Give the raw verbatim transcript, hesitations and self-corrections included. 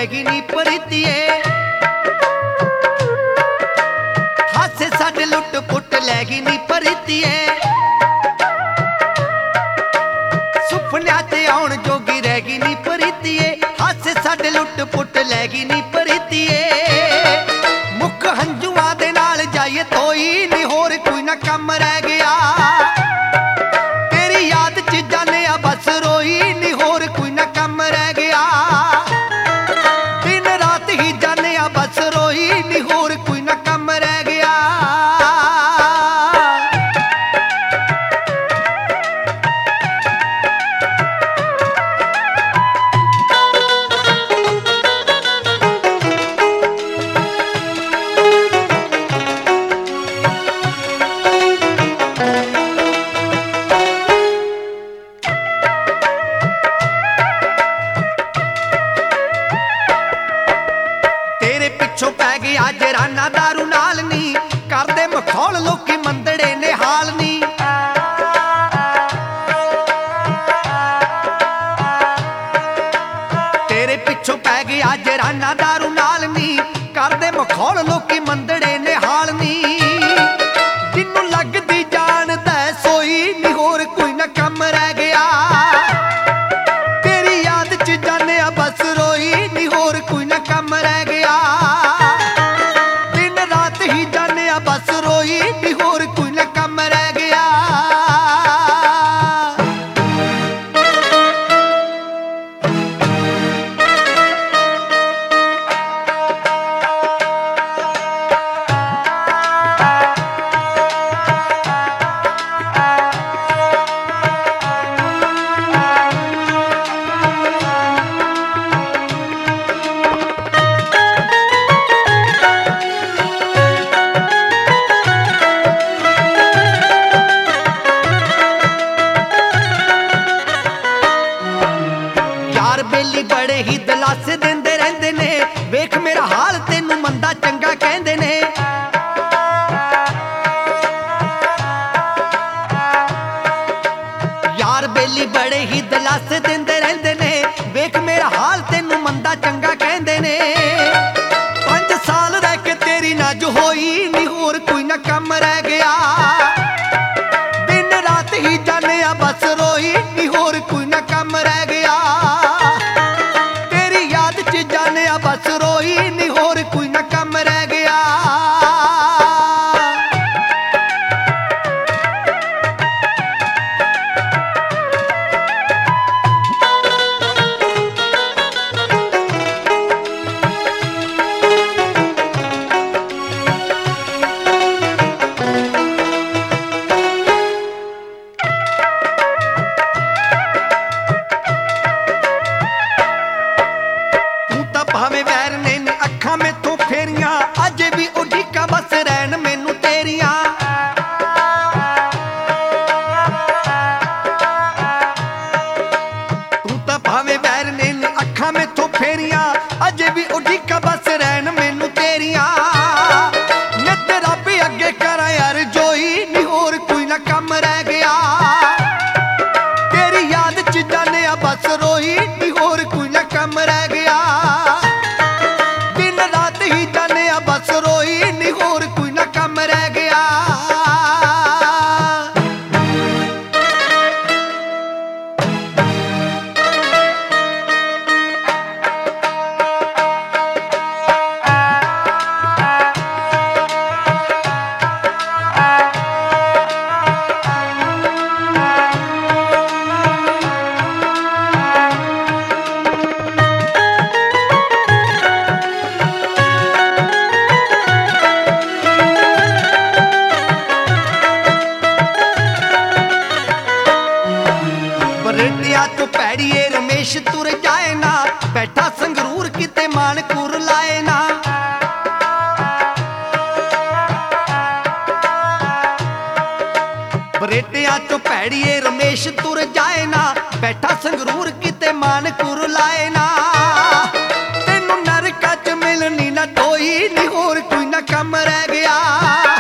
गई नी प्रीतिए, हासे साडे लुट पुट लै गई नी प्रीतिए, सुपनिया ते आउण जोगी रह गई नी प्रीतिए, हासे साडे लुट पुट लै गई नी प्रीतिए। मुख हंजुआ दे नाल जाइए तोई नी होर कोई ना कम रह गया, तेरी याद च जाने आ बस रोई नी होर कोई ना कम रह गया, दिन रात ही जाने आ बस रोई नी होर कोई ना कम रह गया। पिछों पै गया जराना दारू नाल नी, करदे मखौल लोकी मंदड़े ने हाल नी। तेरे पिछों पै गया जराना दारू नाल नी, करदे मखौल लोकी मंदड़े ने हाल नी। जिन्नू लगदी जान दै सोई नी होर कोई ना कम रह गया, तेरी याद च जाने आ बस रोई नी होर कोई ना कम रह गया, बस रोई नी होर कोई ना कम रह गया। बेली बड़े ही दिलासे देंदे रहंदे ने, वेख मेरा हाल तेनू मंदा चंगा कहंदे ने। यार बेली बड़े ही दिलासे देंदे रहंदे ने, वेख मेरा हाल तेनू मंदा चंगा कहंदे ने। पंज साल रह के तेरी नाज होई नी होर कोई ना कम रह गया, दिन रात ही जाने आ बस रोई नी होर कोई ना कम रह गया, जाने आ बस रोई नी होर कोई ना कम रह गया। भावे वैर ने अखां में तो फेरियां, अजे भी उड़ीका बस रैन मैनू तेरियां। तू तां भावे वैर ने अखां में तो फेरियां, अजे भी उड़ीका बस रैन मैनू तेरियां। नित रब अगे करा यार जोई नी होर कोई ना कम रह गया, तेरी याद च जाने आ बस रोई नी होर कोई ना कम रह गया, बस रोई नी होर कोई ना कम रह गया। तो पैड़िए रमेश तुर जाए ना, बैठा संगरूर किते मानकुर लाए ना। बरेटिया तो पैड़िए रमेश तुर जाए ना, बैठा संगरूर किते मानकुर लाए ना। तेनू नरका च मिलनी ना कोई नी होर कोई ना कम रह गया,